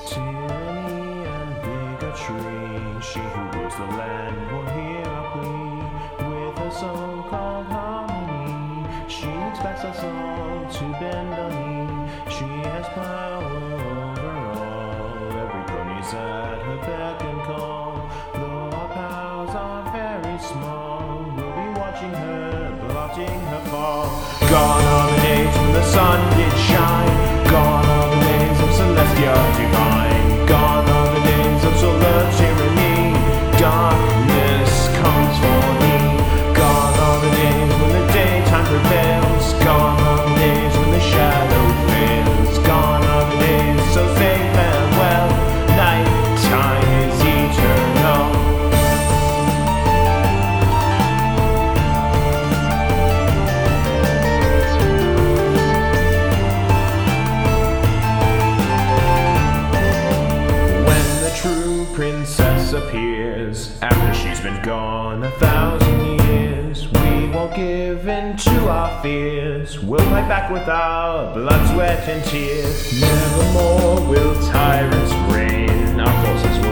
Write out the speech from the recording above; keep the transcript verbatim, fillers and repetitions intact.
Tyranny and bigotry, she who rules the land won't hear our plea. With her so-called harmony, she expects us all to bend a knee. She has power over all, every pony's at her beck and call. Though our powers are very small, we'll be watching her, plotting her fall. Gone are the days when the sun did shine, gone are the days of celestial divine, gone are the days of solar tyranny. Darkness comes for me. Gone are the days when the daytime prevails, gone are the days when the shadow fails, gone are the days, so say farewell. Nighttime is eternal. True princess appears after she's been gone a thousand years. We won't give in to our fears, we'll fight back with our blood, sweat and tears. Nevermore will tyrants reign, our forces